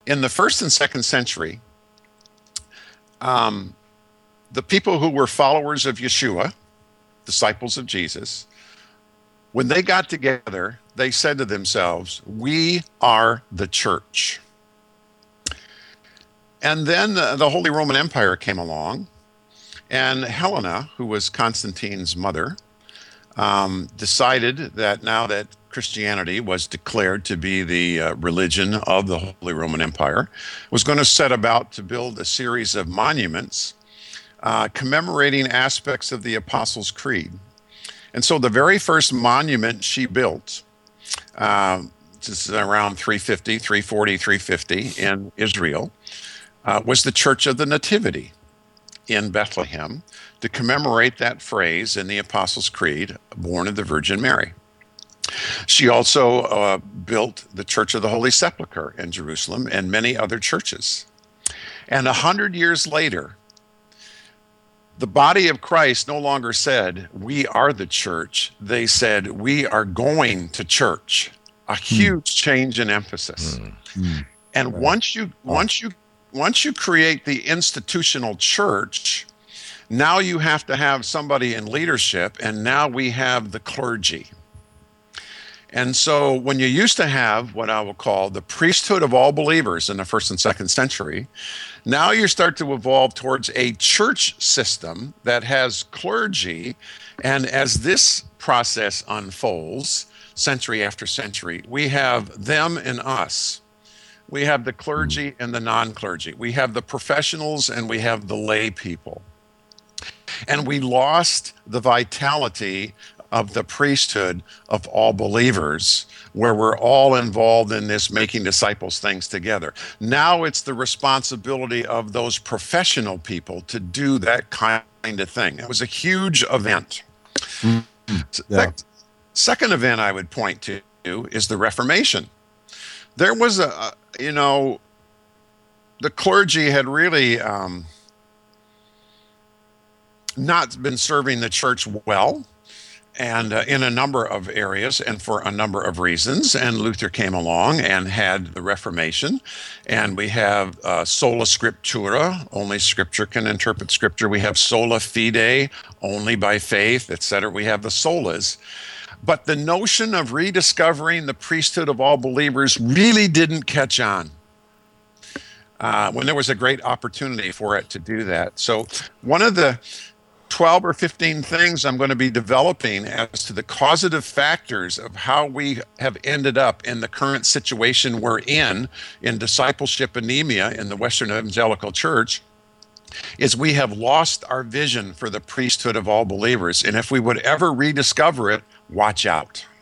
In the first and second century, the people who were followers of Yeshua, disciples of Jesus, when they got together, they said to themselves, "We are the church." And then the Holy Roman Empire came along, and Helena, who was Constantine's mother, decided that now that Christianity was declared to be the religion of the Holy Roman Empire, was going to set about to build a series of monuments commemorating aspects of the Apostles' Creed. And so the very first monument she built, this is around 350, 340, 350 in Israel, was the Church of the Nativity in Bethlehem to commemorate that phrase in the Apostles' Creed, born of the Virgin Mary. She also built the Church of the Holy Sepulchre in Jerusalem and many other churches. And 100 years later, the body of Christ no longer said, "We are the church." They said, "We are going to church." A huge change in emphasis. And once you create the institutional church, now you have to have somebody in leadership, and now we have the clergy. And so when you used to have what I will call the priesthood of all believers in the first and second century, now you start to evolve towards a church system that has clergy. And as this process unfolds, century after century, we have them and us. We have the clergy and the non-clergy. We have the professionals and we have the lay people. And we lost the vitality of the priesthood of all believers, where we're all involved in this making disciples things together. Now it's the responsibility of those professional people to do that kind of thing. It was a huge event. Yeah. Second event I would point to is the Reformation. There was the clergy had really not been serving the church well, and in a number of areas and for a number of reasons. And Luther came along and had the Reformation. And we have sola scriptura, only Scripture can interpret Scripture. We have sola fide, only by faith, etc. We have the solas. But the notion of rediscovering the priesthood of all believers really didn't catch on when there was a great opportunity for it to do that. So one of the 12 or 15 things I'm going to be developing as to the causative factors of how we have ended up in the current situation we're in discipleship anemia in the Western Evangelical Church is we have lost our vision for the priesthood of all believers. And if we would ever rediscover it, watch out.